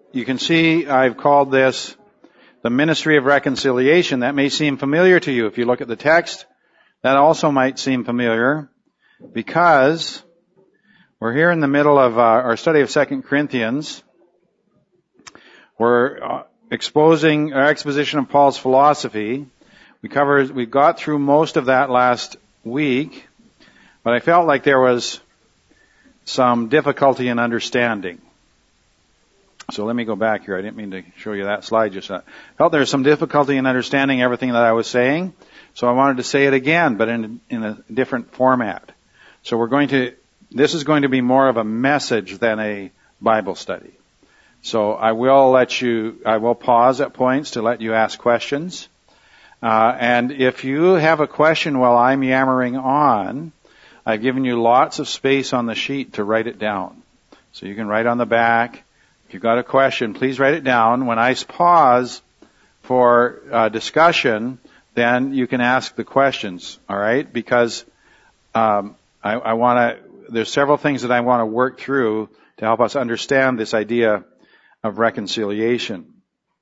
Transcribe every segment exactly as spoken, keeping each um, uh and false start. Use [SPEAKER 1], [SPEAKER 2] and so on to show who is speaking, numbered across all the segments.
[SPEAKER 1] you can see I've called this the ministry of reconciliation. That may seem familiar to you. If you look at the text, that also might seem familiar because we're here in the middle of uh, our study of Second Corinthians. We're uh, exposing our exposition of Paul's philosophy. We covered, we got through most of that last week, but I felt like there was some difficulty in understanding. So let me go back here. I didn't mean to show you that slide just now. I felt there was some difficulty in understanding everything that I was saying, so I wanted to say it again, but in, in a different format. So we're going to, this is going to be more of a message than a Bible study. So I will let you, I will pause at points to let you ask questions. Uh, and if you have a question while I'm yammering on, I've given you lots of space on the sheet to write it down. So you can write on the back. If you've got a question, please write it down. When I pause for uh, discussion, then you can ask the questions, all right? Because um, I, I want to, there's several things that I want to work through to help us understand this idea of reconciliation.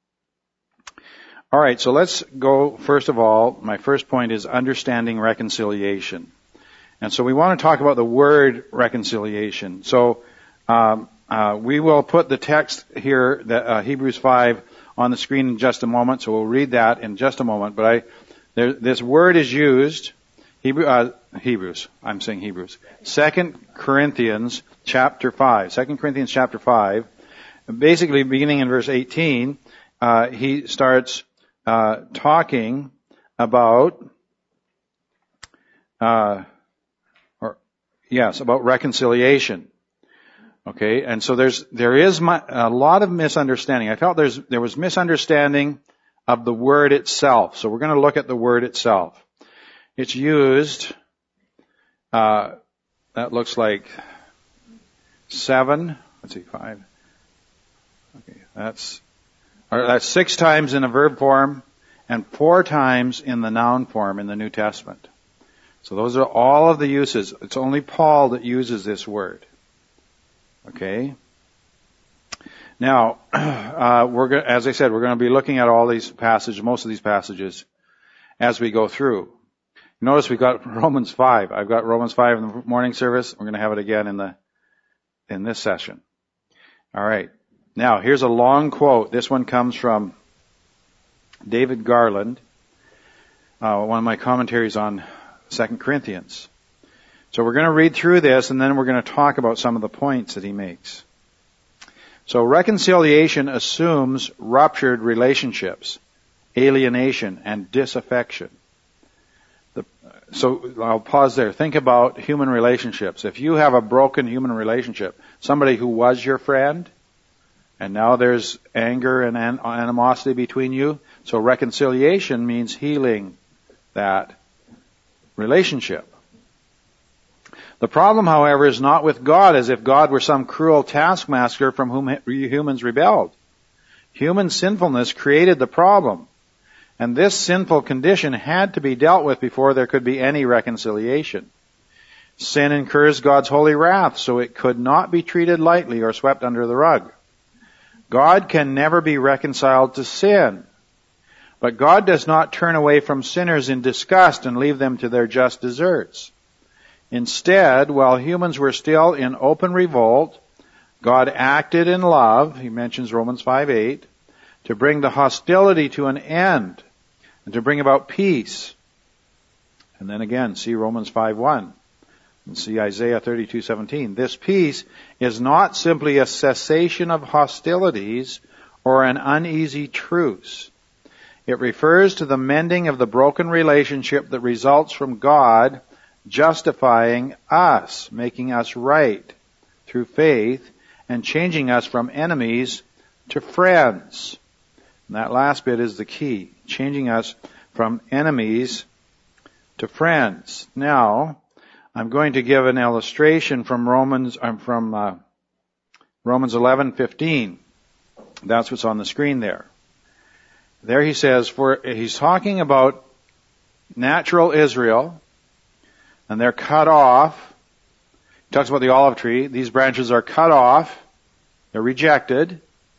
[SPEAKER 1] All right, so let's go, first of all, my first point is understanding reconciliation. And so we want to talk about the word reconciliation. So um, uh, we will put the text here, the, uh, Hebrews five, on the screen in just a moment, so we'll read that in just a moment. But I, there, this word is used, Hebrew, uh, Hebrews, I'm saying Hebrews, Second Corinthians chapter five, Second Corinthians chapter five, basically beginning in verse eighteen, uh, he starts uh, talking about, uh, or yes, about reconciliation. Okay, and so there's there is my, a lot of misunderstanding. I felt there's there was misunderstanding of the word itself. So we're going to look at the word itself. It's used. Uh, that looks like seven. Let's see, five. Okay, that's or that's six times in a verb form and four times in the noun form in the New Testament. So those are all of the uses. It's only Paul that uses this word. Okay. Now, uh, we're go- as I said, we're going to be looking at all these passages, most of these passages, as we go through. Notice we've got Romans five. I've got Romans five in the morning service. We're going to have it again in the in this session. All right. Now, here's a long quote. This one comes from David Garland, uh, one of my commentaries on Second Corinthians. So we're going to read through this, and then we're going to talk about some of the points that he makes. So reconciliation assumes ruptured relationships, alienation, and disaffection. The, so I'll pause there. Think about human relationships. If you have a broken human relationship, somebody who was your friend, and now there's anger and an- animosity between you, so reconciliation means healing that relationship. The problem, however, is not with God, as if God were some cruel taskmaster from whom humans rebelled. Human sinfulness created the problem, and this sinful condition had to be dealt with before there could be any reconciliation. Sin incurs God's holy wrath, so it could not be treated lightly or swept under the rug. God can never be reconciled to sin, but God does not turn away from sinners in disgust and leave them to their just deserts. Instead, while humans were still in open revolt, God acted in love, he mentions Romans five eight, to bring the hostility to an end and to bring about peace. And then again, see Romans five one and see Isaiah thirty-two seventeen. This peace is not simply a cessation of hostilities or an uneasy truce. It refers to the mending of the broken relationship that results from God justifying us, making us right through faith, and changing us from enemies to friends. And that last bit is the key, changing us from enemies to friends. Now, I'm going to give an illustration from Romans, I'm from uh, Romans eleven fifteen. That's what's on the screen there. There he says, for he's talking about natural Israel, and they're cut off. He talks about the olive tree. These branches are cut off. They're rejected.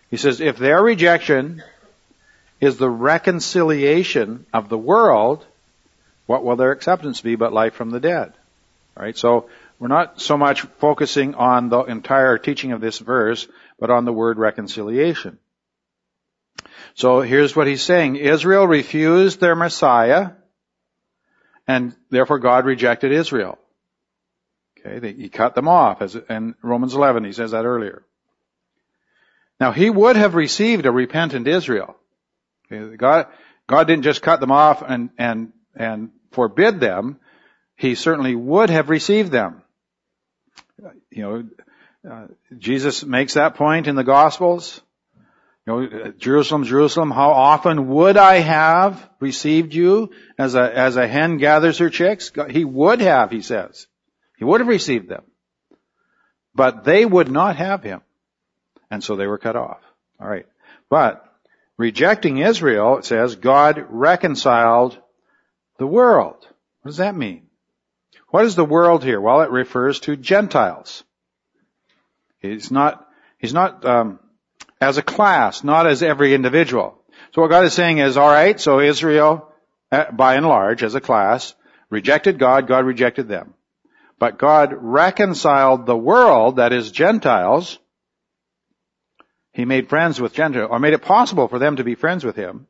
[SPEAKER 1] He says, if their rejection is the reconciliation of the world, what will their acceptance be but life from the dead? All right, so we're not so much focusing on the entire teaching of this verse, but on the word reconciliation. So here's what he's saying. Israel refused their Messiah, and therefore God rejected Israel. Okay, they, he cut them off, as in Romans eleven, he says that earlier. Now, he would have received a repentant Israel. Okay, God, God didn't just cut them off and, and, and forbid them. He certainly would have received them. You know, uh, Jesus makes that point in the Gospels. You know, Jerusalem, Jerusalem, how often would I have received you as a, as a hen gathers her chicks? He would have, he says. He would have received them. But they would not have him. And so they were cut off. All right. But rejecting Israel, it says, God reconciled the world. What does that mean? What is the world here? Well, it refers to Gentiles. He's not, he's not, um, as a class, not as every individual. So what God is saying is, all right, so Israel, by and large, as a class, rejected God, God rejected them. But God reconciled the world, that is Gentiles. He made friends with Gentiles, or made it possible for them to be friends with him,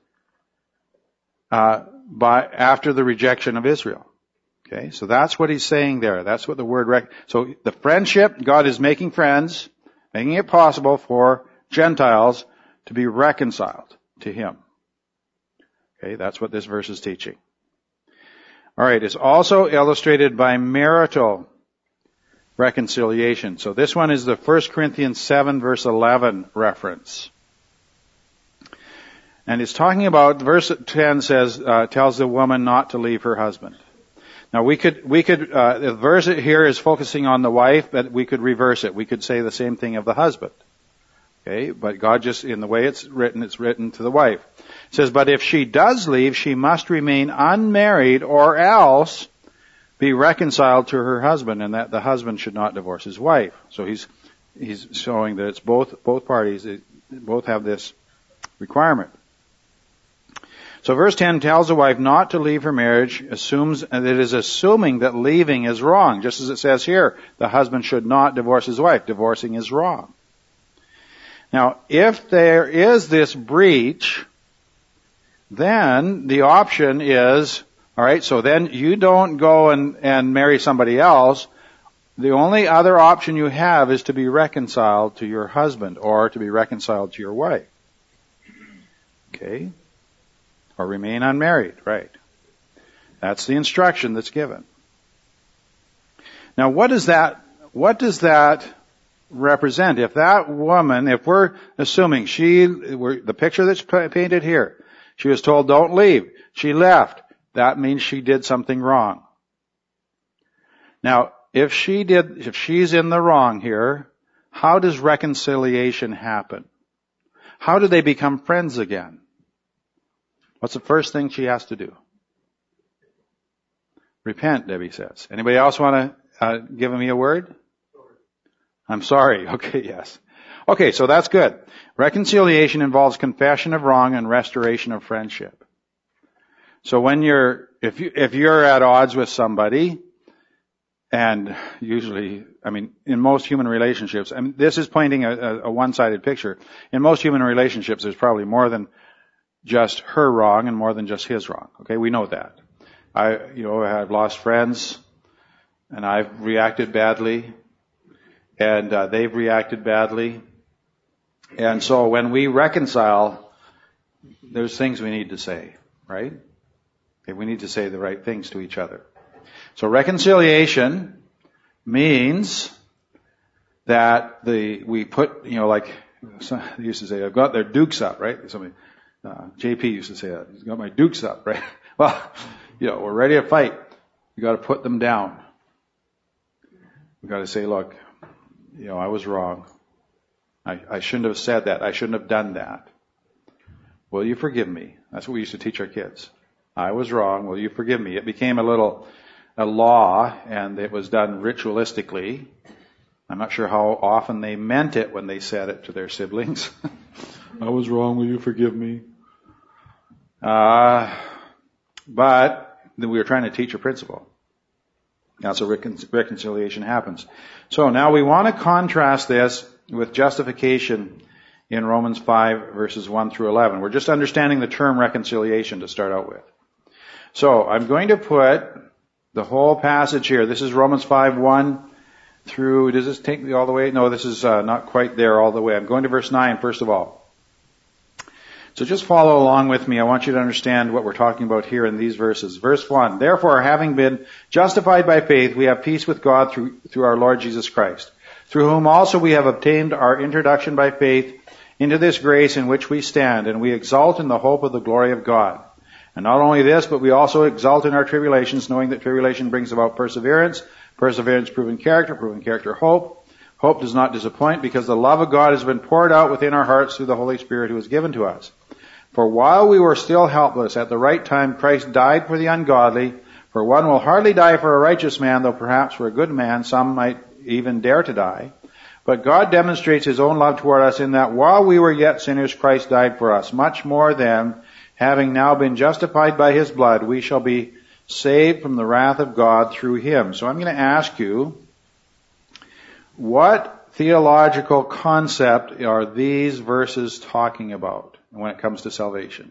[SPEAKER 1] uh, by, after the rejection of Israel. Okay, so that's what he's saying there. That's what the word, rec- so the friendship, God is making friends, making it possible for Gentiles to be reconciled to him. Okay, that's what this verse is teaching. All right, it's also illustrated by marital reconciliation. So this one is the First Corinthians seven verse eleven reference. And it's talking about, verse ten says, uh, tells the woman not to leave her husband. Now we could, we could, uh, the verse here is focusing on the wife, but we could reverse it. We could say the same thing of the husband. Okay, but God just, in the way it's written, it's written to the wife. It says, but if she does leave, she must remain unmarried or else be reconciled to her husband, and that the husband should not divorce his wife. So he's, he's showing that it's both, both parties, they both have this requirement. So verse ten tells the wife not to leave her marriage, assumes, and it is assuming that leaving is wrong. Just as it says here, the husband should not divorce his wife. Divorcing is wrong. Now, if there is this breach, then the option is, alright, so then you don't go and, and marry somebody else. The only other option you have is to be reconciled to your husband or to be reconciled to your wife. Okay? Or remain unmarried, right? That's the instruction that's given. Now, what does that, what does that represent? If that woman, if we're assuming she, we're, the picture that's painted here, she was told don't leave. She left. That means she did something wrong. Now, if she did, if she's in the wrong here, how does reconciliation happen? How do they become friends again? What's the first thing she has to do? Repent, Debbie says. Anybody else want to uh, give me a word? I'm sorry. Okay, yes. Okay, so that's good. Reconciliation involves confession of wrong and restoration of friendship. So when you're, if you, if you're at odds with somebody, and usually, I mean, in most human relationships, I mean, this is painting a, a, a one-sided picture. In most human relationships, there's probably more than just her wrong and more than just his wrong. Okay, we know that. I, you know, I've lost friends, and I've reacted badly, and uh, they've reacted badly. And so when we reconcile, there's things we need to say, right? Okay, we need to say the right things to each other. So reconciliation means that the we put, you know, like some, they used to say, I've got their dukes up, right? Somebody, uh, J P used to say that. He's got my dukes up, right? Well, you know, we're ready to fight. We got to put them down. We got to say, look, you know, I was wrong. I, I shouldn't have said that. I shouldn't have done that. Will you forgive me? That's what we used to teach our kids. I was wrong. Will you forgive me? It became a little, a law, and it was done ritualistically. I'm not sure how often they meant it when they said it to their siblings. I was wrong, will you forgive me? Uh, but we were trying to teach a principle. That's how recon- reconciliation happens. So now we want to contrast this with justification in Romans five verses one through eleven. We're just understanding the term reconciliation to start out with. So I'm going to put the whole passage here. This is Romans five one through, does this take me all the way? No, this is uh, not quite there all the way. I'm going to verse nine first of all. So just follow along with me. I want you to understand what we're talking about here in these verses. Verse one, therefore, having been justified by faith, we have peace with God through, through our Lord Jesus Christ, through whom also we have obtained our introduction by faith into this grace in which we stand, and we exult in the hope of the glory of God. And not only this, but we also exult in our tribulations, knowing that tribulation brings about perseverance, perseverance proven character, proven character hope. Hope does not disappoint, because the love of God has been poured out within our hearts through the Holy Spirit who is given to us. For while we were still helpless, at the right time Christ died for the ungodly. For one will hardly die for a righteous man, though perhaps for a good man some might even dare to die. But God demonstrates His own love toward us in that while we were yet sinners, Christ died for us. Much more then, having now been justified by His blood, we shall be saved from the wrath of God through Him. So I'm going to ask you, what theological concept are these verses talking about when it comes to salvation?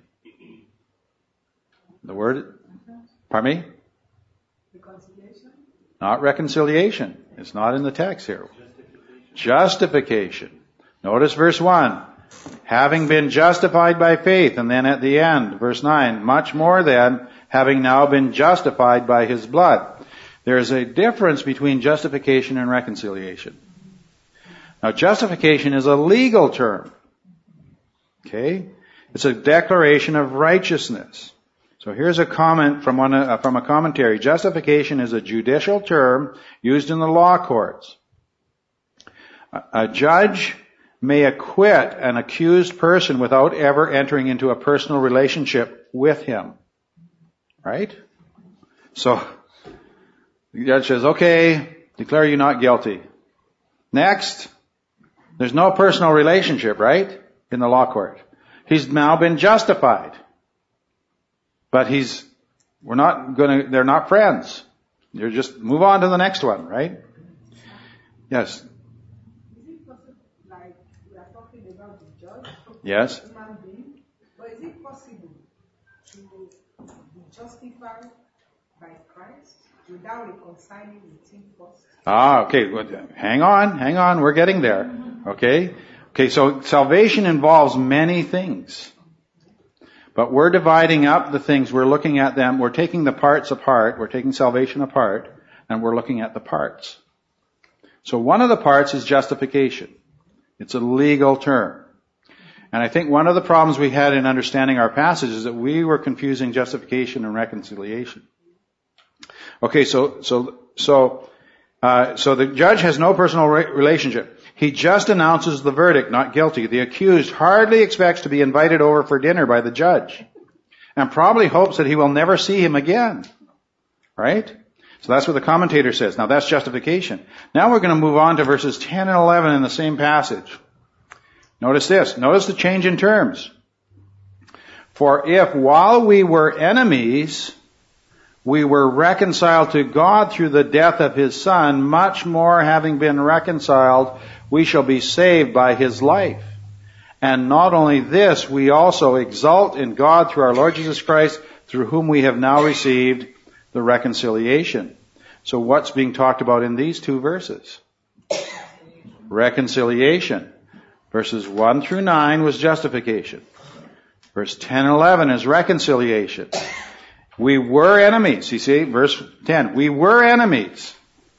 [SPEAKER 1] The word? Pardon me? Reconciliation? Not reconciliation. It's not in the text here. Justification. Notice verse one. Having been justified by faith, and then at the end, verse nine, much more then, having now been justified by His blood. There is a difference between justification and reconciliation. Now, justification is a legal term. Okay? It's a declaration of righteousness. So here's a comment from one uh, from a commentary. Justification is a judicial term used in the law courts. A, a judge may acquit an accused person without ever entering into a personal relationship with him. Right? So, the judge says, okay, declare you not guilty. Next, there's no personal relationship, right? In the law court. He's now been justified. But he's, we're not gonna, they're not friends. You're just, move on to the next one, right? Yes.
[SPEAKER 2] Is it possible, like, we are talking about the judge?
[SPEAKER 1] Yes.
[SPEAKER 2] Human being, but is it possible to be justified by Christ without reconciling with Him first?
[SPEAKER 1] Ah, okay. Hang on, hang on. We're getting there. Okay? Okay, so salvation involves many things. But we're dividing up the things. We're looking at them. We're taking the parts apart. We're taking salvation apart, and we're looking at the parts. So one of the parts is justification. It's a legal term. And I think one of the problems we had in understanding our passage is that we were confusing justification and reconciliation. Okay, so, so, so, uh, so the judge has no personal re- relationship. He just announces the verdict, not guilty. The accused hardly expects to be invited over for dinner by the judge, and probably hopes that he will never see him again. Right? So that's what the commentator says. Now that's justification. Now we're going to move on to verses ten and eleven in the same passage. Notice this. Notice the change in terms. For if while we were enemies, we were reconciled to God through the death of His Son, much more having been reconciled, we shall be saved by His life. And not only this, we also exult in God through our Lord Jesus Christ, through whom we have now received the reconciliation. So what's being talked about in these two verses? Reconciliation. Verses one through nine was justification. Verse ten and eleven is reconciliation. We were enemies. You see, verse ten. We were enemies.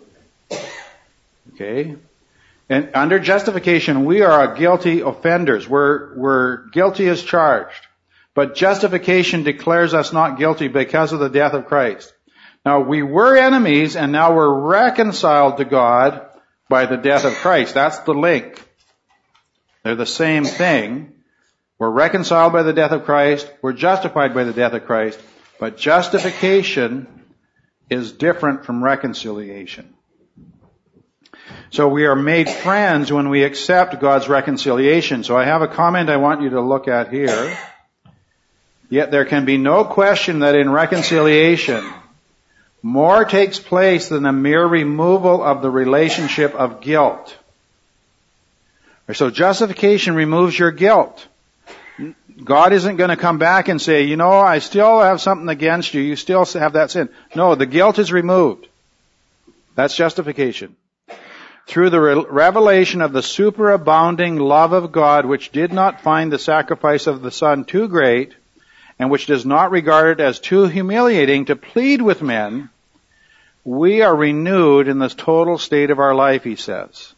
[SPEAKER 1] Okay? And under justification, we are guilty offenders. We're, we're guilty as charged. But justification declares us not guilty because of the death of Christ. Now, we were enemies, and now we're reconciled to God by the death of Christ. That's the link. They're the same thing. We're reconciled by the death of Christ. We're justified by the death of Christ. But justification is different from reconciliation. So we are made friends when we accept God's reconciliation. So I have a comment I want you to look at here. Yet there can be no question that in reconciliation, more takes place than a mere removal of the relationship of guilt. So justification removes your guilt. God isn't going to come back and say, you know, I still have something against you. You still have that sin. No, the guilt is removed. That's justification. Through the re- revelation of the superabounding love of God, which did not find the sacrifice of the Son too great, and which does not regard it as too humiliating to plead with men, we are renewed in the total state of our life, he says.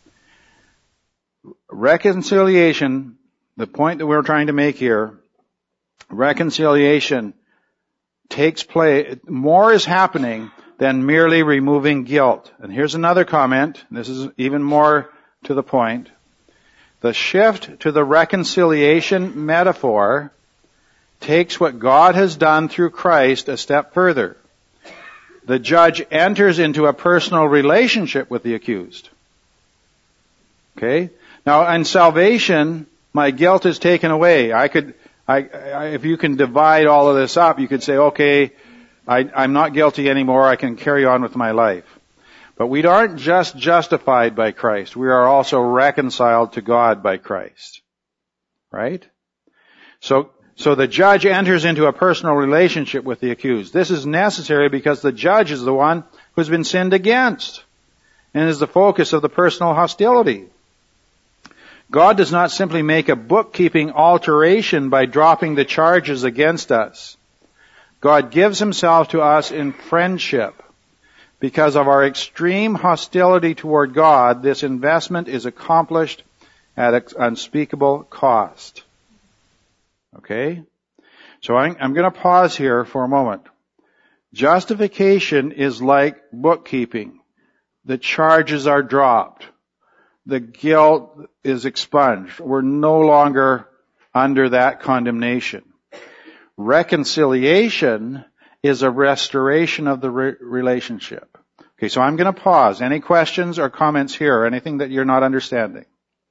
[SPEAKER 1] Reconciliation, the point that we're trying to make here, reconciliation takes place, more is happening than merely removing guilt. And here's another comment, this is even more to the point. The shift to the reconciliation metaphor takes what God has done through Christ a step further. The judge enters into a personal relationship with the accused. Okay? Now, in salvation, my guilt is taken away. I could, I, I if you can divide all of this up, you could say, okay, I, I'm not guilty anymore. I can carry on with my life. But we aren't just justified by Christ. We are also reconciled to God by Christ. Right? So, so the judge enters into a personal relationship with the accused. This is necessary because the judge is the one who's been sinned against and is the focus of the personal hostility. God does not simply make a bookkeeping alteration by dropping the charges against us. God gives himself to us in friendship. Because of our extreme hostility toward God, this investment is accomplished at unspeakable cost. Okay? So I'm, I'm going to pause here for a moment. Justification is like bookkeeping. The charges are dropped. The guilt is expunged. We're no longer under that condemnation. Reconciliation is a restoration of the re- relationship. Okay, so I'm going to pause. Any questions or comments here, or anything that you're not understanding?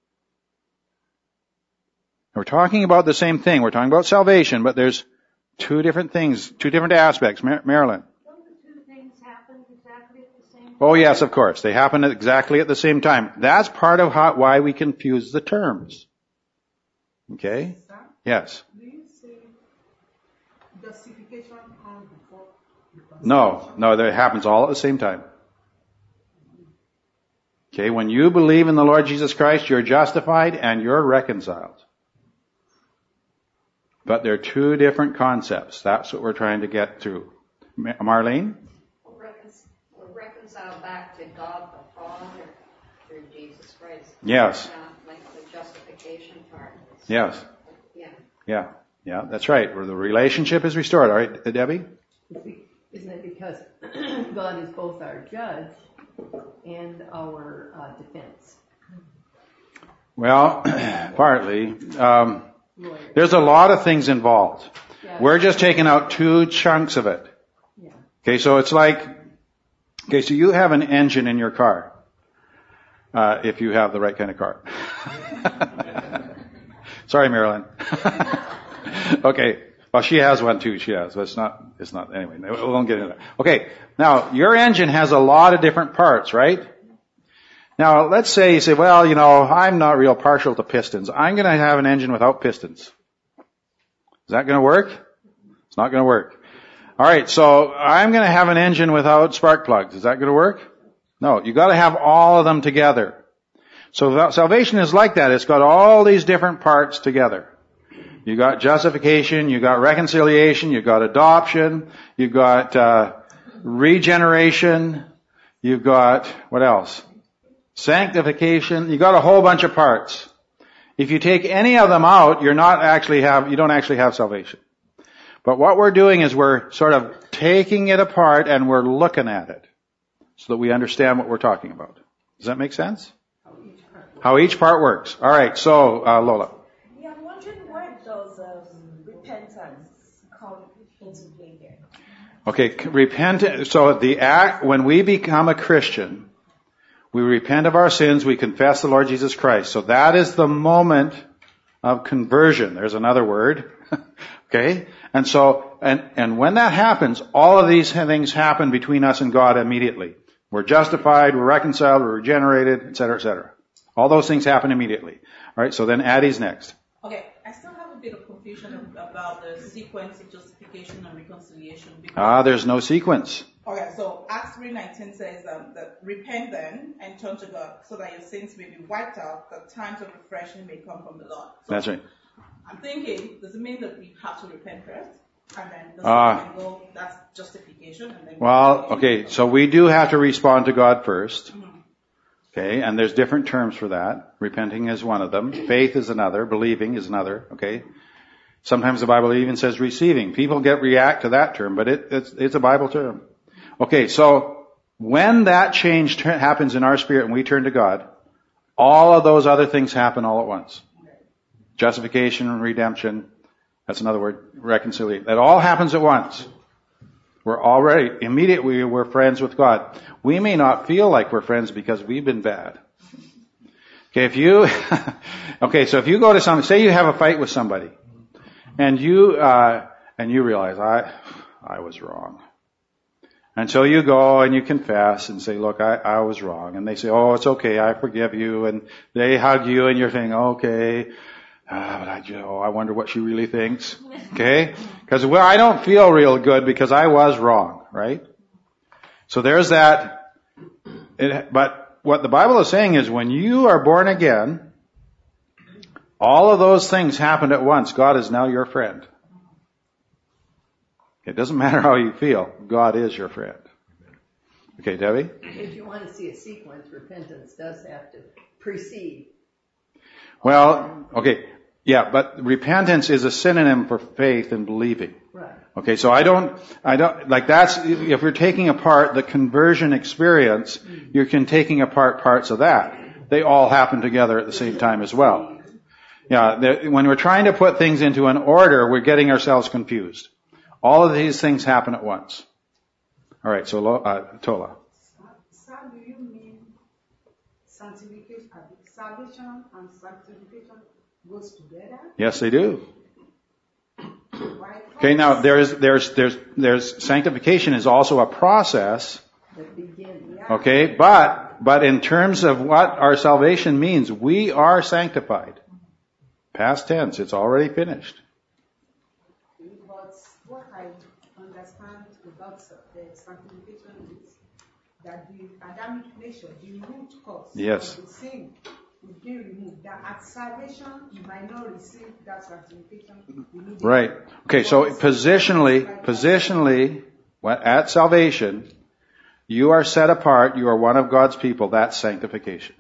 [SPEAKER 1] We're talking about the same thing. We're talking about salvation, but there's two different things, two different aspects. Mar- Marilyn?
[SPEAKER 3] Don't the two things happen exactly at the same time?
[SPEAKER 1] Oh yes, of course. They happen exactly at the same time. That's part of how, why we confuse the terms. Okay? Yes?
[SPEAKER 2] Do you say justification comes before?
[SPEAKER 1] No, no, that happens all at the same time. Okay, when you believe in the Lord Jesus Christ, you're justified and you're reconciled. But they're two different concepts. That's what we're trying to get through. Marlene?
[SPEAKER 3] We're reconciled back to God the Father through Jesus Christ.
[SPEAKER 1] Yes.
[SPEAKER 3] Not like the justification part.
[SPEAKER 1] Yes.
[SPEAKER 3] Yeah.
[SPEAKER 1] Yeah. Yeah, that's right. Where the relationship is restored. All right, Debbie?
[SPEAKER 4] Isn't it because God is both our judge and our uh, defense?
[SPEAKER 1] Well, partly. Um, there's a lot of things involved.
[SPEAKER 4] Yeah.
[SPEAKER 1] We're just taking out two chunks of it.
[SPEAKER 4] Yeah.
[SPEAKER 1] Okay, so it's like, okay, so you have an engine in your car. Uh, if you have the right kind of car. Sorry, Marilyn. Okay. Well, she has one too. She has. But it's not, it's not, anyway, we won't get into that. Okay. Now, your engine has a lot of different parts, right? Now, let's say you say, well, you know, I'm not real partial to pistons. I'm going to have an engine without pistons. Is that going to work? It's not going to work. All right. So I'm going to have an engine without spark plugs. Is that going to work? No. You got to have all of them together. So salvation is like that. It's got all these different parts together. You got justification, you got reconciliation, you got adoption, you got uh, regeneration, you've got what else? Sanctification. You got a whole bunch of parts. If you take any of them out, you're not actually have you don't actually have salvation. But what we're doing is we're sort of taking it apart and we're looking at it so that we understand what we're talking about. Does that make sense? How each part works. All right. So uh, Lola.
[SPEAKER 5] Yeah, I'm wondering where does um, repentance come into play here?
[SPEAKER 1] Okay, repent. So the act when we become a Christian, We repent of our sins. We confess the Lord Jesus Christ. So that is the moment of conversion. There's another word. Okay? And so, and, and when that happens, all of these things happen between us and God immediately. We're justified, we're reconciled, we're regenerated, et cetera, et cetera. All those things happen immediately. All right, so then Addie's next.
[SPEAKER 6] Okay, I still have a bit of confusion about the sequence of justification and reconciliation.
[SPEAKER 1] Ah, there's no sequence.
[SPEAKER 6] Okay, so Acts three nineteen says um, that repent then and turn to God so that your sins may be wiped out, that times of refreshing may come from the Lord. So
[SPEAKER 1] That's right.
[SPEAKER 6] I'm thinking, does it mean that we have to repent first? And then does
[SPEAKER 1] Ah.
[SPEAKER 6] it go, that's justification? And then
[SPEAKER 1] Well, okay, so we do have to respond to God first.
[SPEAKER 6] Mhm.
[SPEAKER 1] Okay, and there's different terms for that. Repenting is one of them. Faith is another. Believing is another. Okay. Sometimes the Bible even says receiving. People get react to that term, but it, it's, it's a Bible term. Okay, so when that change ter- happens in our spirit and we turn to God, all of those other things happen all at once. Justification, redemption, that's another word, reconciliation. That all happens at once. We're already, immediately we're friends with God. We may not feel like we're friends because we've been bad. Okay, if you, okay, so if you go to some, say you have a fight with somebody, and you, uh, and you realize, I, I was wrong. And so you go and you confess and say, look, I, I was wrong. And they say, oh, it's okay, I forgive you. And they hug you and you're saying, okay. Ah, but I, you know, I wonder what she really thinks. Okay? Because, well, I don't feel real good because I was wrong, right? So there's that. It, but what the Bible is saying is when you are born again, all of those things happened at once. God is now your friend. It doesn't matter how you feel. God is your friend. Okay, Debbie?
[SPEAKER 4] If you want to see a sequence, repentance does have to precede.
[SPEAKER 1] Well, okay. Yeah, but repentance is a synonym for faith and believing.
[SPEAKER 4] Right.
[SPEAKER 1] Okay, so I don't, I don't, like that's, if you're taking apart the conversion experience, you're can taking apart parts of that. They all happen together at the same time as well. Yeah, when we're trying to put things into an order, we're getting ourselves confused. All of these things happen at once. All right, so uh, Tola.
[SPEAKER 2] Sir, do you mean sanctification, salvation and sanctification goes together?
[SPEAKER 1] Yes, they do.
[SPEAKER 2] Why?
[SPEAKER 1] Okay, now there's there's there's there's sanctification is also a process.
[SPEAKER 4] That begin.
[SPEAKER 1] Okay, but but in terms of what our salvation means, we are sanctified. Past tense, it's already finished.
[SPEAKER 2] But what I understand about the sanctification is that the Adamic nature, the root cause
[SPEAKER 1] Yes.
[SPEAKER 2] of the sin, will be removed. That at salvation, you might not receive that sanctification immediately.
[SPEAKER 1] Right. Okay, so positionally, positionally, what- at salvation, you are set apart, you are one of God's people, that's sanctification.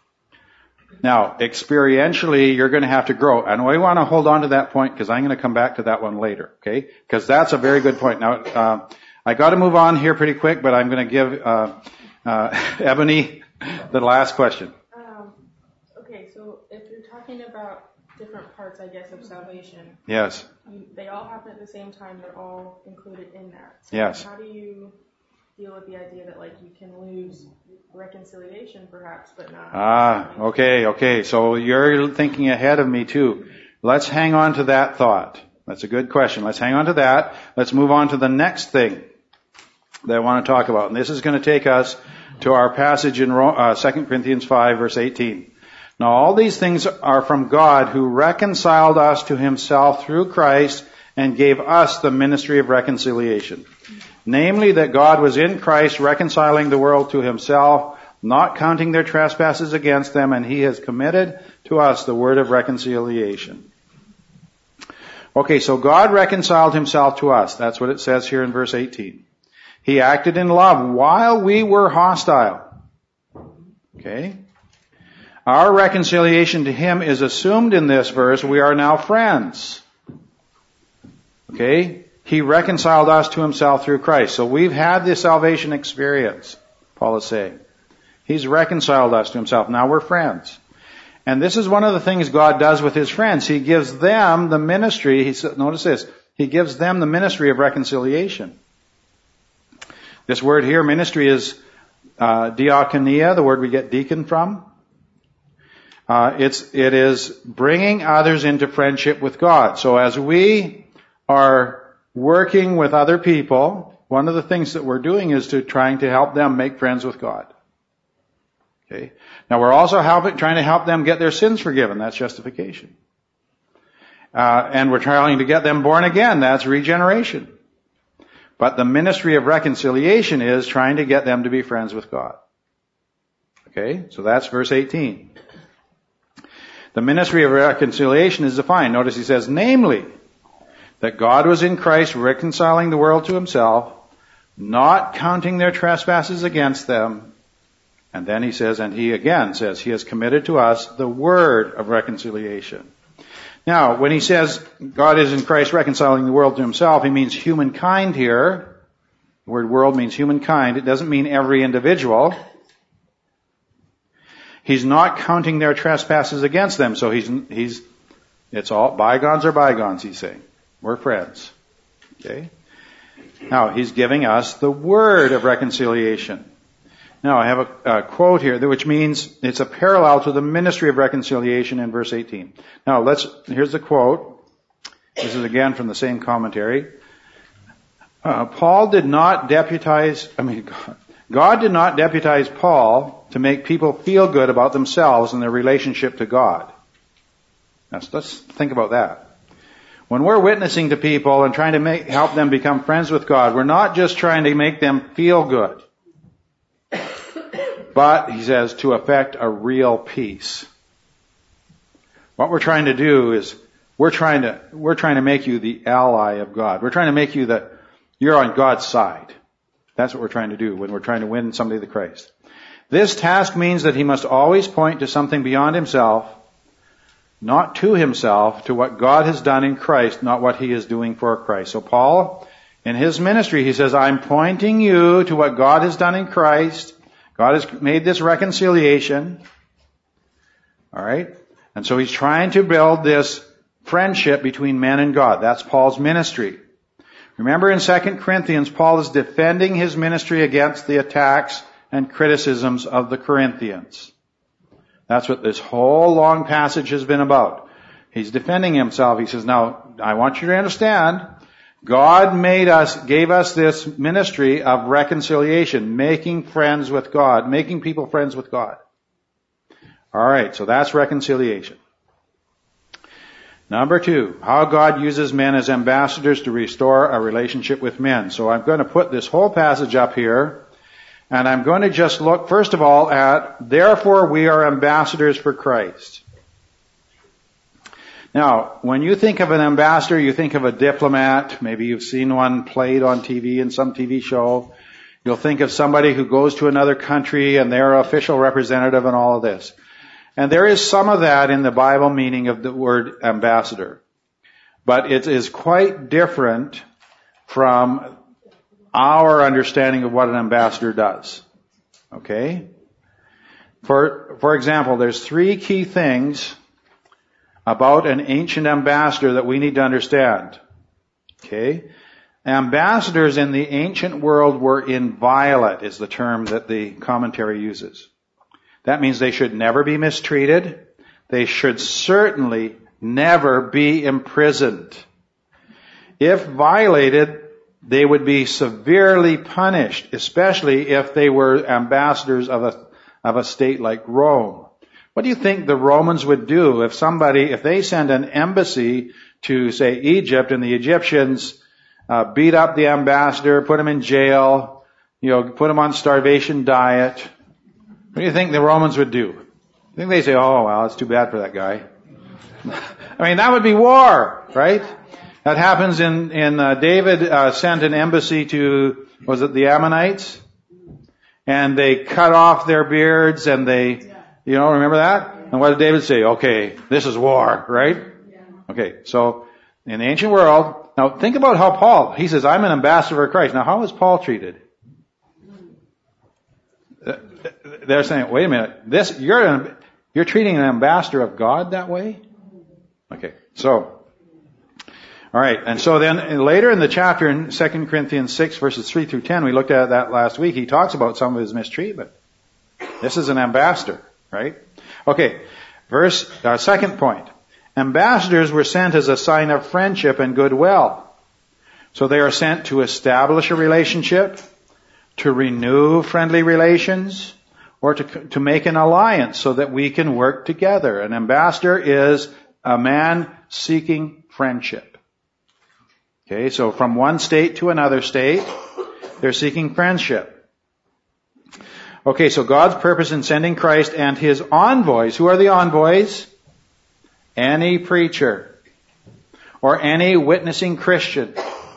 [SPEAKER 1] Now, experientially, you're going to have to grow. And we want to hold on to that point because I'm going to come back to that one later, okay? Because that's a very good point. Now, uh, I got to move on here pretty quick, but I'm going to give uh, uh, Ebony the last question.
[SPEAKER 7] Um, okay, so if you're talking about different parts, I guess, of salvation,
[SPEAKER 1] Yes.
[SPEAKER 7] you, they all happen at the same time. They're all included in that. So
[SPEAKER 1] Yes.
[SPEAKER 7] How do you deal with the idea that, like, you can lose reconciliation, perhaps, but not?
[SPEAKER 1] Ah, okay, okay. So you're thinking ahead of me too. Let's hang on to that thought. That's a good question. Let's hang on to that. Let's move on to the next thing that I want to talk about. And this is going to take us to our passage in uh, Second Corinthians five, verse eighteen. Now, all these things are from God, who reconciled us to himself through Christ and gave us the ministry of reconciliation. Namely, that God was in Christ reconciling the world to himself, not counting their trespasses against them, and he has committed to us the word of reconciliation. Okay, so God reconciled himself to us. That's what it says here in verse eighteen. He acted in love while we were hostile. Okay? Our reconciliation to him is assumed in this verse. We are now friends. Okay? He reconciled us to himself through Christ. So we've had the salvation experience, Paul is saying. He's reconciled us to himself. Now we're friends. And this is one of the things God does with his friends. He gives them the ministry. He said, notice this. He gives them the ministry of reconciliation. This word here, ministry, is uh, diakonia, the word we get deacon from. Uh, it's, it is bringing others into friendship with God. So as we are working with other people, one of the things that we're doing is to trying to help them make friends with God. Okay. Now we're also helping, trying to help them get their sins forgiven. That's justification. Uh, and we're trying to get them born again. That's regeneration. But the ministry of reconciliation is trying to get them to be friends with God. Okay. So that's verse eighteen. The ministry of reconciliation is defined. Notice he says, namely, that God was in Christ reconciling the world to himself, not counting their trespasses against them. And then he says, and he again says, he has committed to us the word of reconciliation. Now, when he says God is in Christ reconciling the world to himself, he means humankind here. The word world means humankind. It doesn't mean every individual. He's not counting their trespasses against them. So he's, he's, it's all, bygones are bygones, he's saying. We're friends. Okay? Now, he's giving us the word of reconciliation. Now, I have a, a quote here, which means it's a parallel to the ministry of reconciliation in verse eighteen. Now, let's, here's the quote. This is again from the same commentary. Uh, Paul did not deputize, I mean, God, God did not deputize Paul to make people feel good about themselves and their relationship to God. Now, let's think about that. When we're witnessing to people and trying to make, help them become friends with God, we're not just trying to make them feel good. But, he says, to effect a real peace. What we're trying to do is, we're trying to, we're trying to make you the ally of God. We're trying to make you the, you're on God's side. That's what we're trying to do when we're trying to win somebody to Christ. This task means that he must always point to something beyond himself, not to himself, to what God has done in Christ, not what he is doing for Christ. So Paul, in his ministry, he says, I'm pointing you to what God has done in Christ. God has made this reconciliation. All right? And so he's trying to build this friendship between men and God. That's Paul's ministry. Remember in Second Corinthians, Paul is defending his ministry against the attacks and criticisms of the Corinthians. That's what this whole long passage has been about. He's defending himself. He says, now, I want you to understand, God made us, gave us this ministry of reconciliation, making friends with God, making people friends with God. Alright, so that's reconciliation. Number two, how God uses men as ambassadors to restore a relationship with men. So I'm going to put this whole passage up here, and I'm going to just look, first of all, at, therefore we are ambassadors for Christ. Now, when you think of an ambassador, you think of a diplomat. Maybe you've seen one played on T V in some T V show. You'll think of somebody who goes to another country and they're an official representative and all of this. And there is some of that in the Bible meaning of the word ambassador. But it is quite different from our understanding of what an ambassador does. Okay? For, for example, there's three key things about an ancient ambassador that we need to understand. Okay? Ambassadors in the ancient world were inviolate, is the term that the commentary uses. That means they should never be mistreated. They should certainly never be imprisoned. If violated, they would be severely punished, especially if they were ambassadors of a, of a state like Rome. What do you think the Romans would do if somebody, if they send an embassy to, say, Egypt, and the Egyptians uh, beat up the ambassador, put him in jail, you know, put him on starvation diet? What do you think the Romans would do? I think they say, oh, well, it's too bad for that guy. I mean, that would be war, right? That happens in, in uh, David uh, sent an embassy to, was it the Ammonites? And they cut off their beards and they, you know, remember that? And what did David say? Okay, this is war, right? Okay, so in the ancient world, now think about how Paul, he says, I'm an ambassador of Christ. Now how is Paul treated? They're saying, wait a minute, this, you're an, you're treating an ambassador of God that way? Okay, so, All right, and so then later in the chapter in Second Corinthians six, verses three through ten, we looked at that last week, he talks about some of his mistreatment. This is an ambassador, right? Okay, verse, uh, second point. Ambassadors were sent as a sign of friendship and goodwill. So they are sent to establish a relationship, to renew friendly relations, or to, to make an alliance so that we can work together. An ambassador is a man seeking friendship. Okay, so from one state to another state, they're seeking friendship. Okay, so God's purpose in sending Christ and his envoys. Who are the envoys? Any preacher or any witnessing Christian.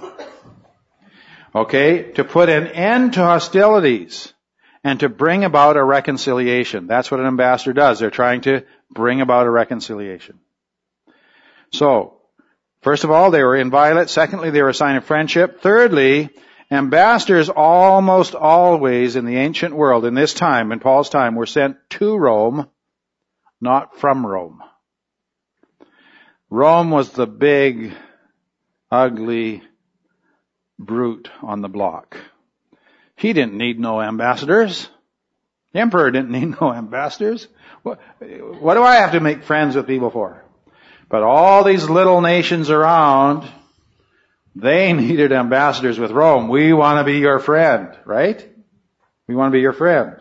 [SPEAKER 1] Okay, to put an end to hostilities and to bring about a reconciliation. That's what an ambassador does. They're trying to bring about a reconciliation. So, first of all, they were inviolate. Secondly, they were a sign of friendship. Thirdly, ambassadors almost always in the ancient world, in this time, in Paul's time, were sent to Rome, not from Rome. Rome was the big, ugly brute on the block. He didn't need no ambassadors. The emperor didn't need no ambassadors. What, what do I have to make friends with people for? But all these little nations around, they needed ambassadors with Rome. We want to be your friend, right? We want to be your friend.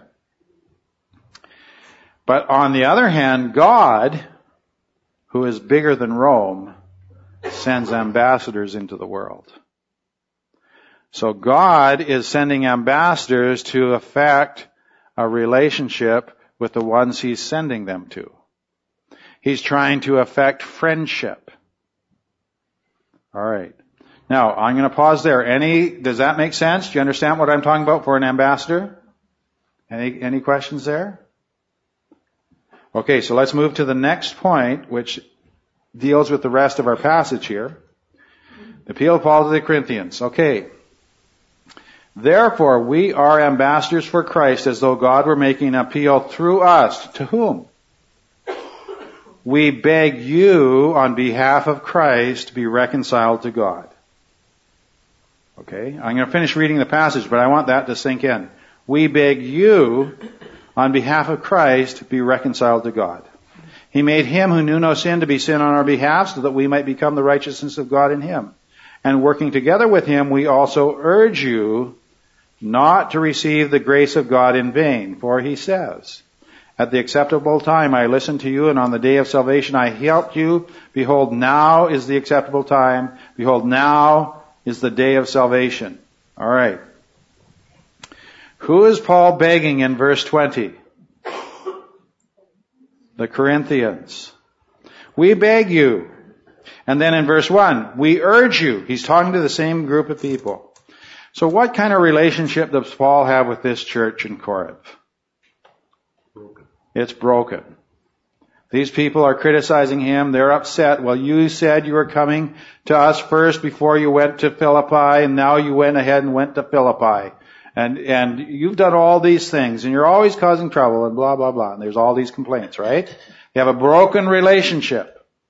[SPEAKER 1] But on the other hand, God, who is bigger than Rome, sends ambassadors into the world. So God is sending ambassadors to affect a relationship with the ones he's sending them to. He's trying to affect friendship. All right. Now, I'm going to pause there. Any, does that make sense? Do you understand what I'm talking about for an ambassador? Any, any questions there? Okay, so let's move to the next point, which deals with the rest of our passage here. The appeal of Paul to the Corinthians. Okay. Therefore, we are ambassadors for Christ as though God were making an appeal through us. To whom? We beg you on behalf of Christ to be reconciled to God. Okay, I'm going to finish reading the passage, but I want that to sink in. We beg you on behalf of Christ to be reconciled to God. He made him who knew no sin to be sin on our behalf so that we might become the righteousness of God in him. And working together with him, we also urge you not to receive the grace of God in vain. For he says, at the acceptable time I listened to you, and on the day of salvation I helped you. Behold, now is the acceptable time. Behold, now is the day of salvation. All right. Who is Paul begging in verse twenty? The Corinthians. We beg you. And then in verse one, we urge you. He's talking to the same group of people. So what kind of relationship does Paul have with this church in Corinth? Broken. It's broken. These people are criticizing him. They're upset. Well, you said you were coming to us first before you went to Philippi, and now you went ahead and went to Philippi. And, and you've done all these things, and you're always causing trouble, and blah, blah, blah. And there's all these complaints, right? You have a broken relationship.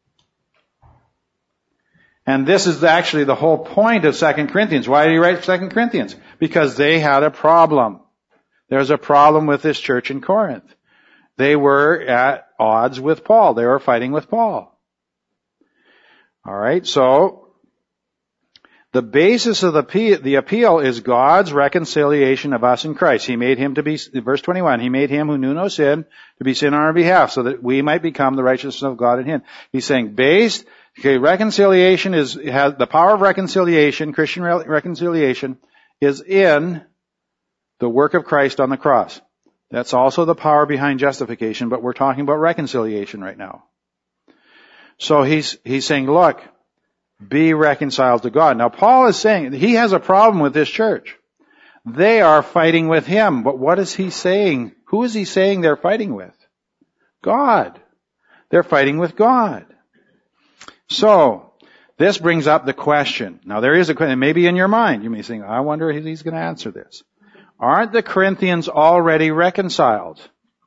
[SPEAKER 1] And this is actually the whole point of Second Corinthians. Why did he write Second Corinthians? Because they had a problem. There's a problem with this church in Corinth. They were at odds with Paul. They were fighting with Paul. All right, so the basis of the, the appeal is God's reconciliation of us in Christ. He made him to be, verse twenty-one, he made him who knew no sin to be sin on our behalf so that we might become the righteousness of God in him. He's saying based, okay, reconciliation is, has the power of reconciliation, Christian re- reconciliation is in the work of Christ on the cross. That's also the power behind justification, but we're talking about reconciliation right now. So he's, he's saying, look, be reconciled to God. Now Paul is saying, he has a problem with this church. They are fighting with him, but what is he saying? Who is he saying they're fighting with? God. They're fighting with God. So, this brings up the question. Now there is a question, maybe in your mind, you may think, I wonder if he's going to answer this. Aren't the Corinthians already reconciled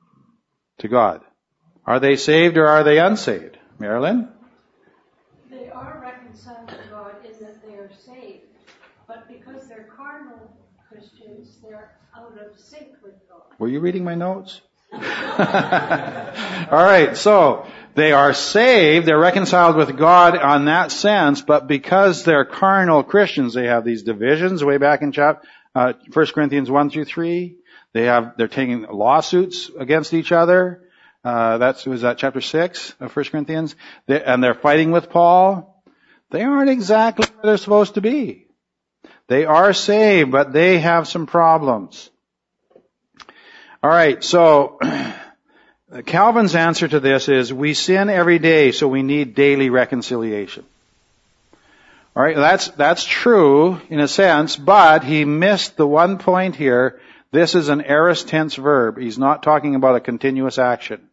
[SPEAKER 1] to God? Are they saved or are they unsaved? Marilyn?
[SPEAKER 5] They
[SPEAKER 8] are reconciled to God in that they are saved, but because they're carnal Christians, they're out of sync with God.
[SPEAKER 1] Were you reading my notes? All right, so they are saved, they're reconciled with God on that sense, but because they're carnal Christians, they have these divisions way back in chapter, uh, First Corinthians one through three. They have, they're taking lawsuits against each other. Uh, that's, was that chapter six of First Corinthians? They, and they're fighting with Paul. They aren't exactly where they're supposed to be. They are saved, but they have some problems. All right, so Calvin's answer to this is we sin every day, so we need daily reconciliation. All right, that's that's true in a sense, but he missed the one point here. This is an aorist tense verb. He's not talking about a continuous action.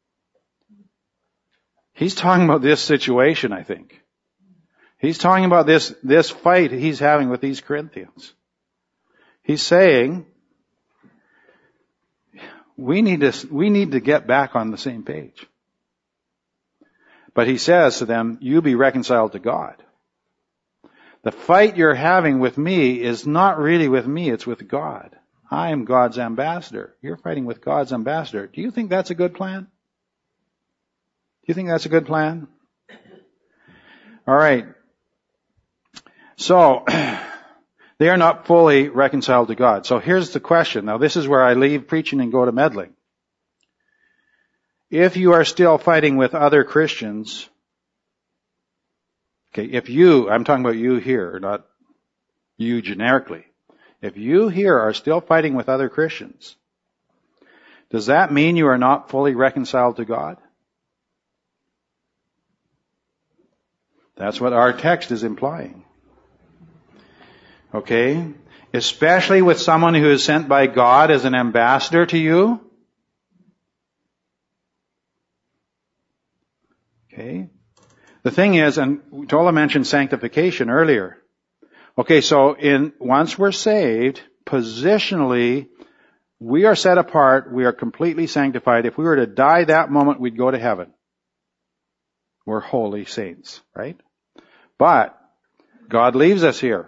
[SPEAKER 1] He's talking about this situation, I think. He's talking about this this fight he's having with these Corinthians. He's saying we need to we need to get back on the same page. But he says to them, you be reconciled to God. The fight you're having with me is not really with me, it's with God. I am God's ambassador. You're fighting with God's ambassador. Do you think that's a good plan? Do you think that's a good plan? All right. So, they are not fully reconciled to God. So here's the question. Now this is where I leave preaching and go to meddling. If you are still fighting with other Christians, okay, if you, I'm talking about you here, not you generically. If you here are still fighting with other Christians, does that mean you are not fully reconciled to God? That's what our text is implying. Okay? Especially with someone who is sent by God as an ambassador to you. Okay? The thing is, and Tola mentioned sanctification earlier. Okay, so in once we're saved, positionally, we are set apart, we are completely sanctified. If we were to die that moment, we'd go to heaven. We're holy saints, right? But God leaves us here.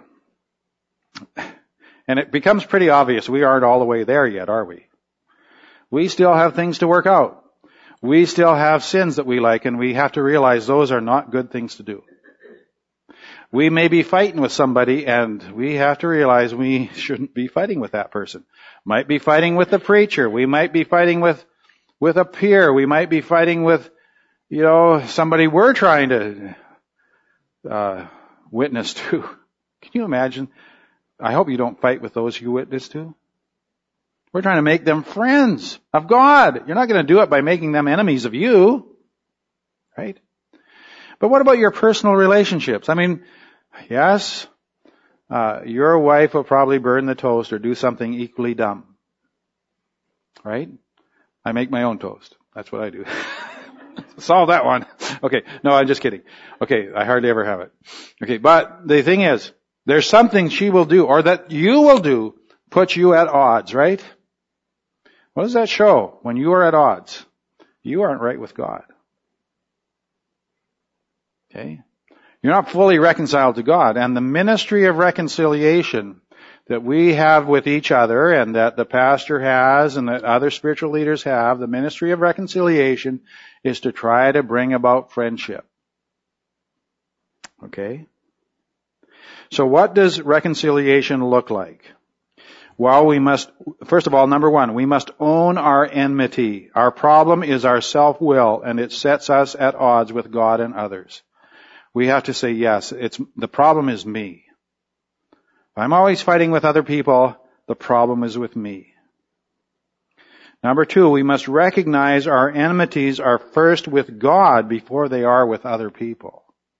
[SPEAKER 1] And it becomes pretty obvious we aren't all the way there yet, are we? We still have things to work out. We still have sins that we like, and we have to realize those are not good things to do. We may be fighting with somebody, and we have to realize we shouldn't be fighting with that person. Might be fighting with the preacher. We might be fighting with, with a peer. We might be fighting with, you know, somebody we're trying to uh, witness to. Can you imagine? I hope you don't fight with those you witness to. We're trying to make them friends of God. You're not going to do it by making them enemies of you. Right? But what about your personal relationships? I mean, yes, uh, your wife will probably burn the toast or do something equally dumb. Right? I make my own toast. That's what I do. Solve that one. Okay. No, I'm just kidding. Okay. I hardly ever have it. Okay. But the thing is, there's something she will do or that you will do puts you at odds, right? What does that show? When you are at odds, you aren't right with God. Okay? You're not fully reconciled to God. And the ministry of reconciliation that we have with each other and that the pastor has and that other spiritual leaders have, the ministry of reconciliation is to try to bring about friendship. Okay? So what does reconciliation look like? Well, we must, first of all, number one, we must own our enmity. Our problem is our self-will, and it sets us at odds with God and others. We have to say, yes, it's, the problem is me. If I'm always fighting with other people, the problem is with me. Number two, we must recognize our enmities are first with God before they are with other people.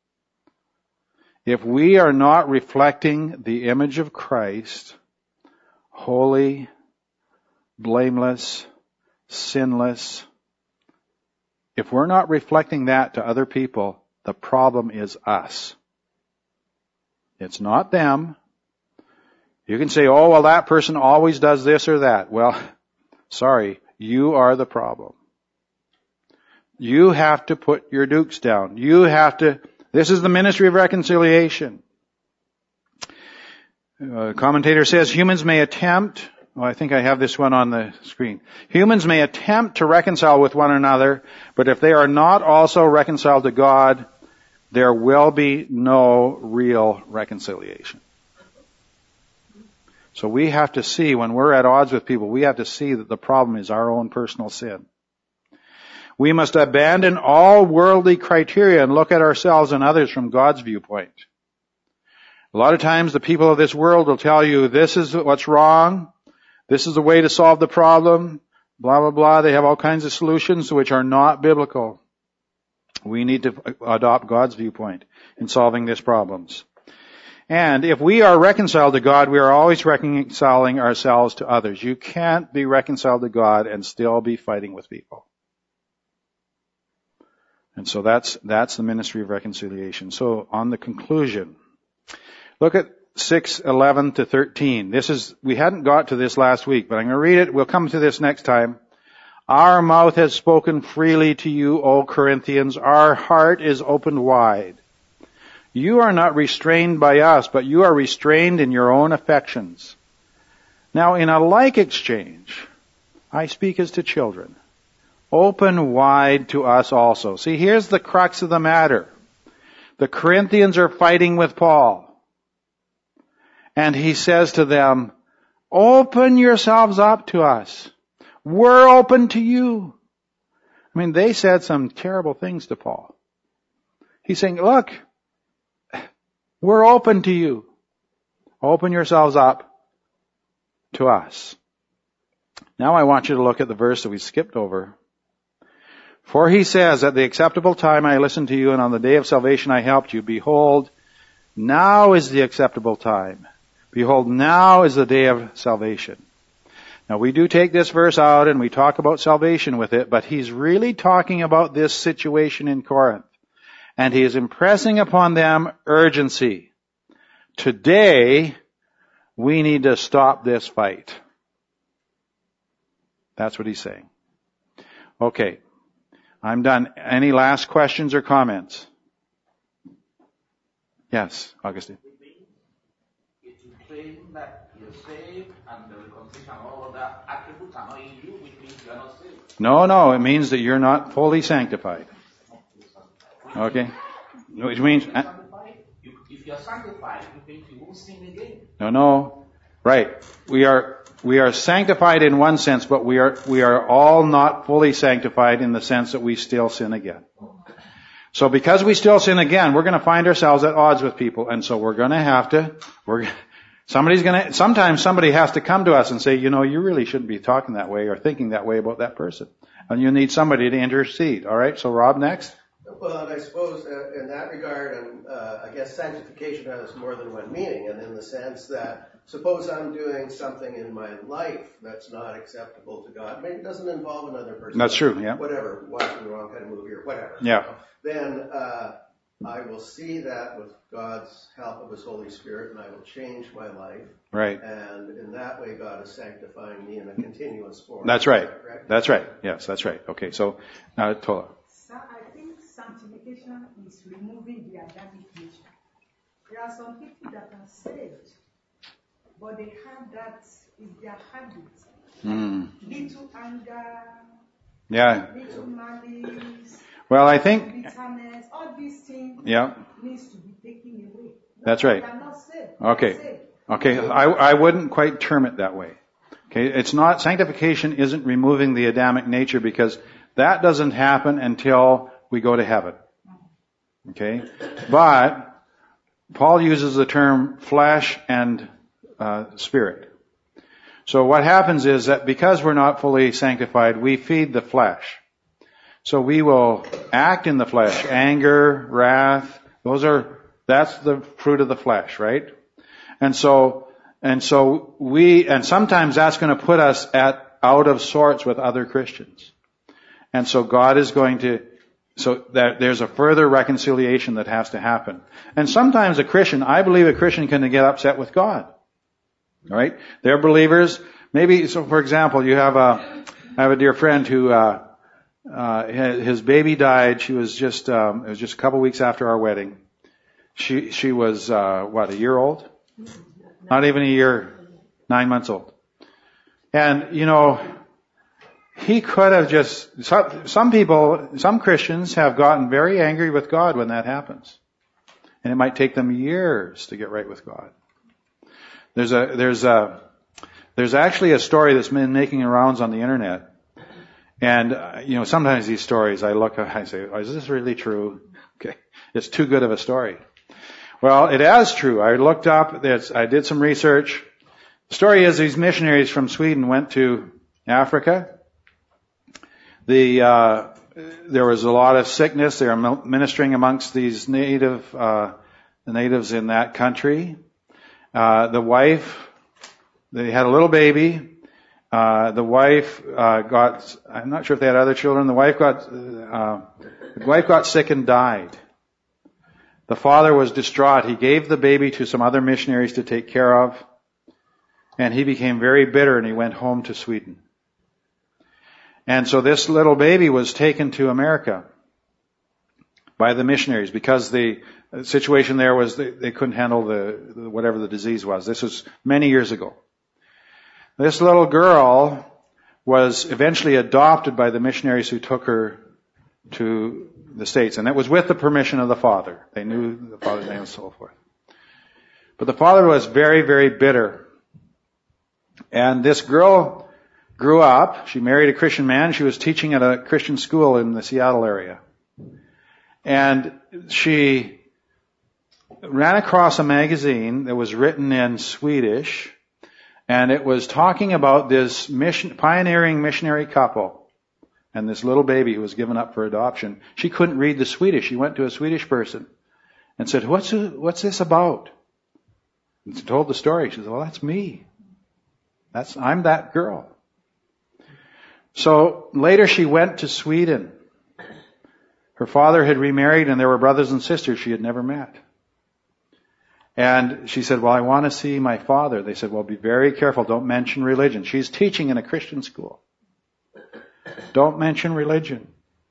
[SPEAKER 1] If we are not reflecting the image of Christ, holy, blameless, sinless, if we're not reflecting that to other people, the problem is us. It's not them. You can say, oh, well, that person always does this or that. Well, sorry, you are the problem. You have to put your dukes down. You have to This is the ministry of reconciliation. A commentator says humans may attempt, well, I think I have this one on the screen. Humans may attempt to reconcile with one another, but if they are not also reconciled to God, there will be no real reconciliation. So we have to see, when we're at odds with people, we have to see that the problem is our own personal sin. We must abandon all worldly criteria and look at ourselves and others from God's viewpoint. A lot of times the people of this world will tell you, this is what's wrong, this is the way to solve the problem, blah, blah, blah. They have all kinds of solutions which are not biblical. We need to adopt God's viewpoint in solving these problems. And if we are reconciled to God, we are always reconciling ourselves to others. You can't be reconciled to God and still be fighting with people. And so that's, that's the ministry of reconciliation. So on the conclusion, look at six eleven to thirteen. This is, we hadn't got to this last week, but I'm going to read it. We'll come to this next time. Our mouth has spoken freely to you, O Corinthians. Our heart is opened wide. You are not restrained by us, but you are restrained in your own affections. Now, in a like exchange, I speak as to children. Open wide to us also. See, here's the crux of the matter. The Corinthians are fighting with Paul. And he says to them, open yourselves up to us. We're open to you. I mean, they said some terrible things to Paul. He's saying, look, we're open to you. Open yourselves up to us. Now I want you to look at the verse that we skipped over. For he says, at the acceptable time I listened to you, and on the day of salvation I helped you. Behold, now is the acceptable time. Behold, now is the day of salvation. Now we do take this verse out and we talk about salvation with it, but he's really talking about this situation in Corinth. And he is impressing upon them urgency. Today, we need to stop this fight. That's what he's saying. Okay. I'm done. Any last questions or comments? Yes, Augustine.
[SPEAKER 9] If you claim that you're saved and the reconciliation and all of that attributes are not in you, which means you're not saved.
[SPEAKER 1] No, no, it means that you're not fully sanctified. Okay? Which means... Uh,
[SPEAKER 9] if you're sanctified, it means you won't sin again.
[SPEAKER 1] No, no. Right. We are... We are sanctified in one sense, but we are, we are all not fully sanctified in the sense that we still sin again. So because we still sin again, we're going to find ourselves at odds with people, and so we're going to have to, we're, somebody's going to, sometimes somebody has to come to us and say, you know, you really shouldn't be talking that way or thinking that way about that person. And you need somebody to intercede. All right, so Rob, next.
[SPEAKER 10] Well, and I suppose uh, in that regard, and uh, I guess sanctification has more than one meaning, and in the sense that suppose I'm doing something in my life that's not acceptable to God. Maybe it doesn't involve another person.
[SPEAKER 1] That's true, yeah.
[SPEAKER 10] Whatever, watching the wrong kind of movie or whatever.
[SPEAKER 1] Yeah.
[SPEAKER 10] Then uh, I will see that with God's help of His Holy Spirit, and I will change my life.
[SPEAKER 1] Right.
[SPEAKER 10] And in that way, God is sanctifying me in a continuous form.
[SPEAKER 1] That's right.
[SPEAKER 10] That
[SPEAKER 1] that's right. Yes, that's right. Okay, so now, Tola.
[SPEAKER 2] So I think sanctification is removing the Adamic nature. There are some people that are saved, but they have that is their habit.
[SPEAKER 1] Mm.
[SPEAKER 2] Little anger,
[SPEAKER 1] Yeah.
[SPEAKER 2] little malice,
[SPEAKER 1] Well, I think.
[SPEAKER 2] bitterness, all these things
[SPEAKER 1] Yeah.
[SPEAKER 2] needs to be taken away.
[SPEAKER 1] That's right.
[SPEAKER 2] They are not saved.
[SPEAKER 1] Okay.
[SPEAKER 2] They are saved.
[SPEAKER 1] Okay. I, I wouldn't quite term it that way. Okay. It's not, sanctification isn't removing the Adamic nature because that doesn't happen until we go to heaven. Okay. But Paul uses the term flesh and uh, spirit. So what happens is that because we're not fully sanctified, we feed the flesh. So we will act in the flesh. Anger, wrath, those are, that's the fruit of the flesh, right? And so, and so we, and sometimes that's going to put us at, out of sorts with other Christians. And so God is going to, so that there's a further reconciliation that has to happen. And sometimes a Christian, I believe a Christian can get upset with God. All right? They're believers. Maybe, so for example, you have a, I have a dear friend who, uh, uh, his baby died. She was just, um, it was just a couple weeks after our wedding. She, she was, uh, what, a year old? Not even a year, nine months old. And, you know, he could have just, some, some people, some Christians have gotten very angry with God when that happens. And it might take them years to get right with God. There's a, there's a, there's actually a story that's been making rounds on the internet. And, uh, you know, sometimes these stories, I look, I say, oh, is this really true? Okay. It's too good of a story. Well, it is true. I looked up, I did some research. The story is these missionaries from Sweden went to Africa. The, uh, there was a lot of sickness. They were ministering amongst these native, uh, the natives in that country. Uh, the wife, they had a little baby. Uh, the wife, uh, got, I'm not sure if they had other children. The wife got, uh, the wife got sick and died. The father was distraught. He gave the baby to some other missionaries to take care of. And he became very bitter and he went home to Sweden. And so this little baby was taken to America by the missionaries because the situation there was they, they couldn't handle the, the whatever the disease was. This was many years ago. This little girl was eventually adopted by the missionaries who took her to the States. And it was with the permission of the father. They knew the father's name and so forth. But the father was very, very bitter. And this girl grew up. She married a Christian man. She was teaching at a Christian school in the Seattle area. And she ran across a magazine that was written in Swedish. And it was talking about this mission, pioneering missionary couple and this little baby who was given up for adoption. She couldn't read the Swedish. She went to a Swedish person and said, what's, what's this about? And she told the story. She said, well, that's me. That's, I'm that girl. So later she went to Sweden. Her father had remarried and there were brothers and sisters she had never met. And she said, well, I want to see my father. They said, well, be very careful. Don't mention religion. She's teaching in a Christian school. Don't mention religion.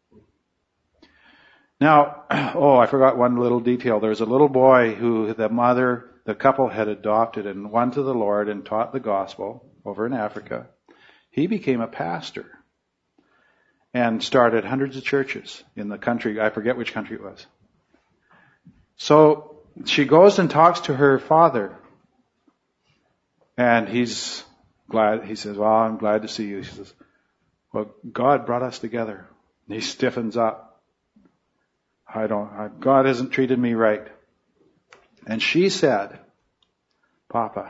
[SPEAKER 1] Now, oh, I forgot one little detail. There was a little boy who the mother, the couple had adopted and won to the Lord and taught the gospel over in Africa. He became a pastor and started hundreds of churches in the country. I forget which country it was. So she goes and talks to her father. And he's glad. He says, well, I'm glad to see you. She says, well, God brought us together. And he stiffens up. I don't, I, God hasn't treated me right. And she said, Papa,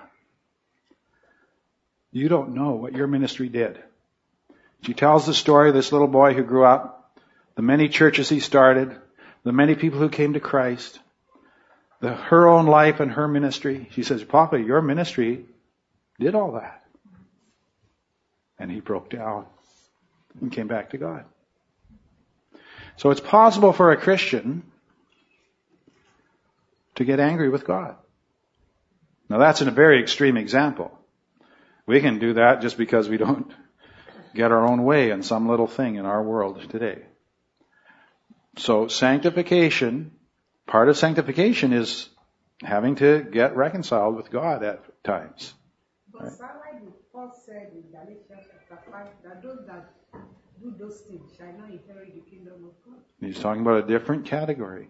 [SPEAKER 1] you don't know what your ministry did. She tells the story of this little boy who grew up, the many churches he started, the many people who came to Christ, the, her own life and her ministry. She says, Papa, your ministry did all that. And he broke down and came back to God. So it's possible for a Christian to get angry with God. Now that's in a very extreme example. We can do that just because we don't get our own way in some little thing in our world today. So sanctification, part of sanctification is having to get reconciled with God at times.
[SPEAKER 2] But right? Like Paul said in Galatians chapter five, that those that do those things shall not inherit the kingdom of God.
[SPEAKER 1] He's talking about a different category.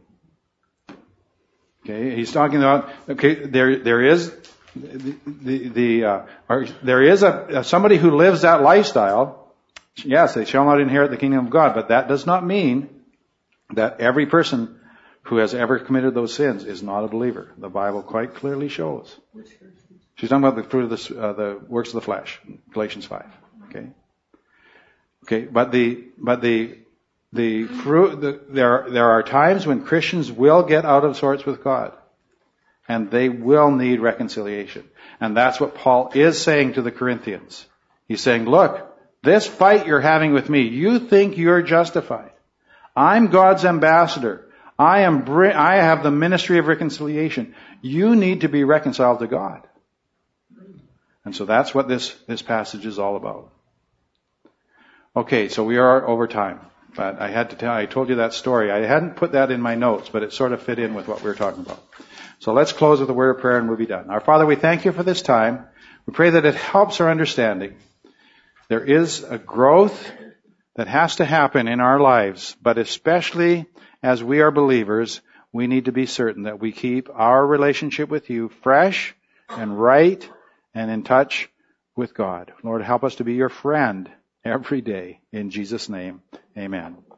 [SPEAKER 1] Okay, he's talking about, okay, there, there is, the, the, the uh, or there is a, somebody who lives that lifestyle. Yes, they shall not inherit the kingdom of God, but that does not mean that every person who has ever committed those sins is not a believer. The Bible quite clearly shows. She's talking about the fruit of the, uh, the works of the flesh, Galatians five. Okay. Okay, but the, but the, the fruit, the, there, there are times when Christians will get out of sorts with God. And they will need reconciliation. And that's what Paul is saying to the Corinthians. He's saying, look, this fight you're having with me, you think you're justified. I'm God's ambassador. I am, I have the ministry of reconciliation. You need to be reconciled to God. And so that's what this, this passage is all about. Okay, so we are over time. But I had to tell, I told you that story. I hadn't put that in my notes, but it sort of fit in with what we were talking about. So let's close with a word of prayer and we'll be done. Our Father, we thank you for this time. We pray that it helps our understanding. There is a growth that has to happen in our lives, but especially as we are believers, we need to be certain that we keep our relationship with you fresh and right and in touch with God. Lord, help us to be your friend every day. In Jesus' name, amen.